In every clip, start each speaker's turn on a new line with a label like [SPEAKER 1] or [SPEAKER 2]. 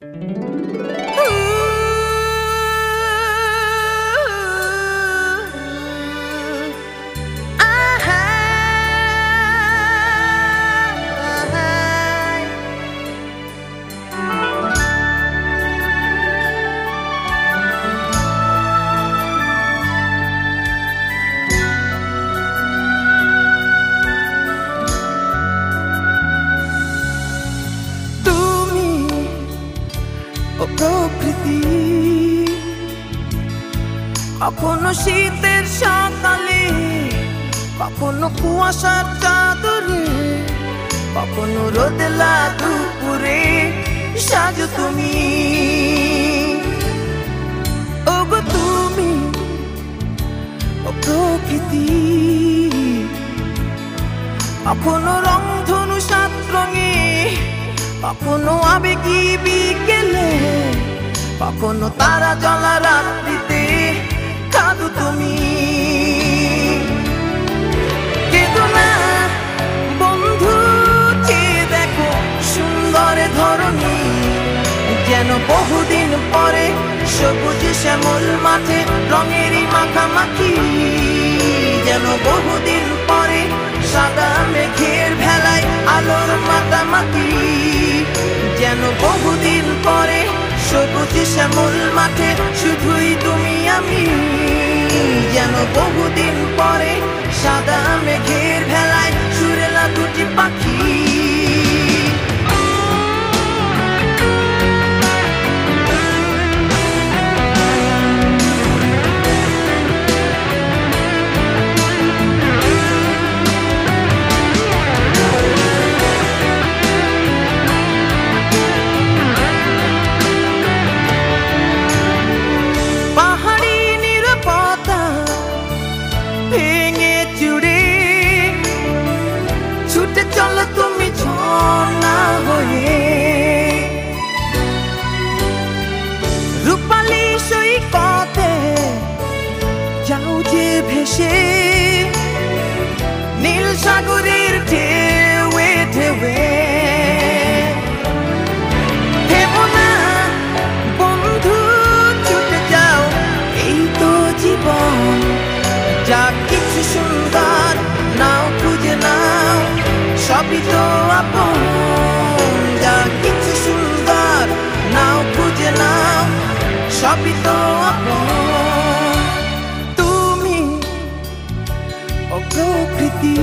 [SPEAKER 1] প্রকৃতি কখনো শীতের সকালে, কখনো কুয়াশার চাদরে, কখনো রোদেলা দুপুরে সাজো তুমি। ওগো তুমি প্রকৃতি, কখনো রংধনু সাত রঙে, কখনো আবেগী বিকেলে, কখনো তারা জ্বলা রাত্রিতে কাঁদো তুমি। কেঁদো না বন্ধু, চেয়ে দেখো সুন্দর ধরনী, যেন বহুদিন পরে সবুজ শ্যামল মাঠে রঙেরই মাখামাখি, যেন বহুদিন পরে সাদা মেঘের ভেলায় আলোর মাতামাতি, যেন বহুদিন পরে সবুজ শ্যামল মাঠে শুধুই তুমি আমি, যেন বহুদিন পরে সাদা মেঘের ভেলায় সুরেলা দুটি পাখি। চলো তুমি ঝর্ণা হয়ে, রূপালী সৈকতে যাও যে ভেসে, নীল সাগরের ঢেউয়ে ঢেউয়ে। থেমো না বন্ধু, ছুটে যাও, এই তো জীবন, যা কিছু সুন্দর নাও খুঁজে নাও, সবই তো আপন, যা কিছু সুন্দর নাও খুঁজে নাও, সবই তো আপন। তুমি প্রকৃতি,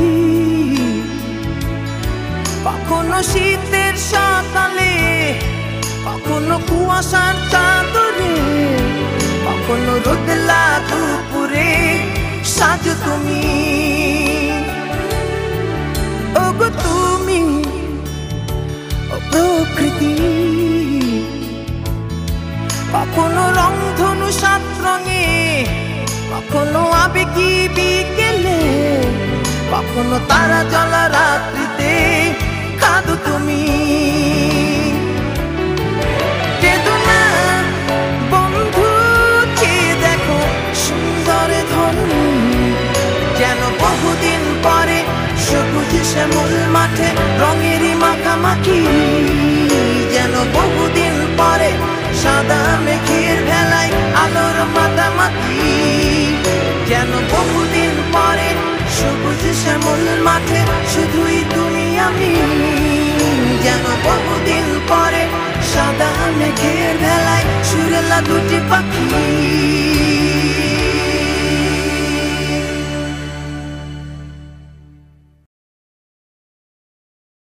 [SPEAKER 1] কখনো শীতের সকালে, কখনো কুয়াশার চাদরে, কখনো রোদেলা দুপুরে সাজো তুমি। ওগো তুমি প্রকৃতি, কখনো রংধনু সাত রঙে, কখনো আবেগী বিকেলে, কখনো তারা জ্বলা রাত্রিতে কাঁদো তুমি। কেঁদো না বন্ধু, চেয়ে দেখো সুন্দর ধরনী, যেন বহুদিন পরে সবুজ শ্যামল মাঠে রঙেরই মাখামাখি, যেন বহুদিন পরে সাদা মেঘের ভেলায় আলোর মাতামাতি, যেন বহুদিন পরে সবুজ শ্যামল মাঠে শুধুই তুমি আমি, যেন বহুদিন পরে সাদা মেঘের ভেলায় সুরেলা দুটি পাখি।